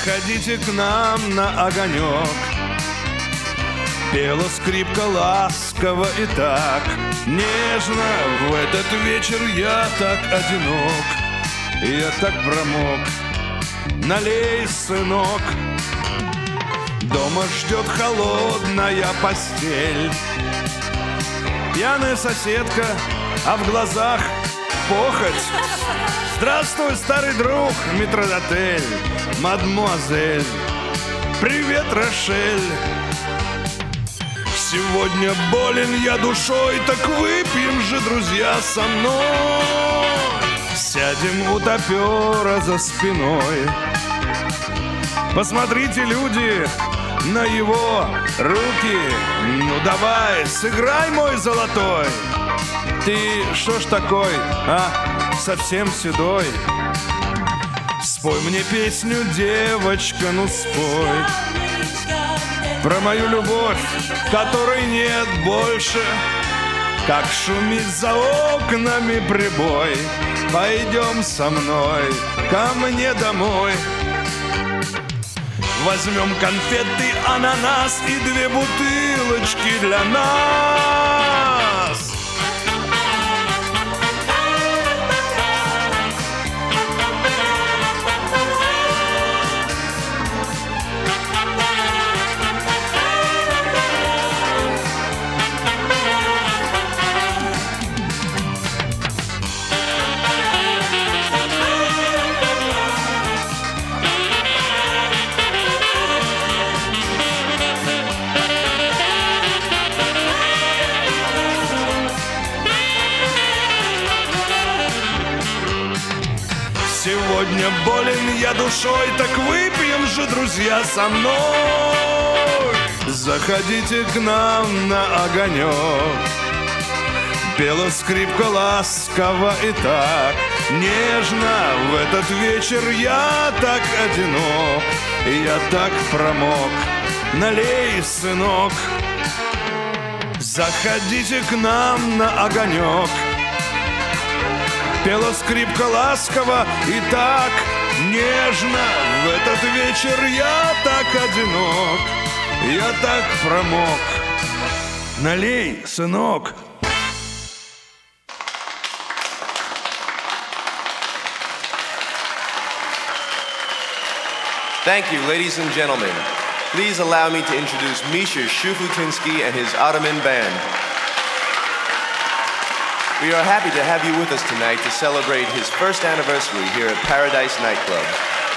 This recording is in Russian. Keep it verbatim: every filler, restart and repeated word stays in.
Заходите к нам на огонек. Пела скрипка ласково и так нежно. В этот вечер я так одинок, я так промок. Налей, сынок. Дома ждет холодная постель. Пьяная соседка, а в глазах похоть. Здравствуй, старый друг, метрдотель, мадмуазель. Привет, Рошель. Сегодня болен я душой, так выпьем же, друзья, со мной. Сядем у топера за спиной. Посмотрите, люди, на его руки. Ну давай, сыграй, мой золотой. Ты шо ж такой, а? Совсем седой. Спой мне песню, девочка, ну спой. Про мою любовь, которой нет больше. Как шумит за окнами прибой. Пойдем со мной ко мне домой. Возьмем конфеты, ананас и две бутылочки для нас. Сегодня болен я душой, так выпьем же, друзья, со мной. Заходите к нам на огонек. Пела скрипка ласково и так нежно. В этот вечер я так одинок, я так промок. Налей, сынок. Заходите к нам на огонек. Пела скрипка ласково и так нежно. В этот вечер я так одинок, я так промок. Налей, сынок. Thank you, ladies and gentlemen. Please allow me to introduce Misha Shufutinsky and his Ottoman Band. We are happy to have you with us tonight to celebrate his first anniversary here at Paradise Nightclub.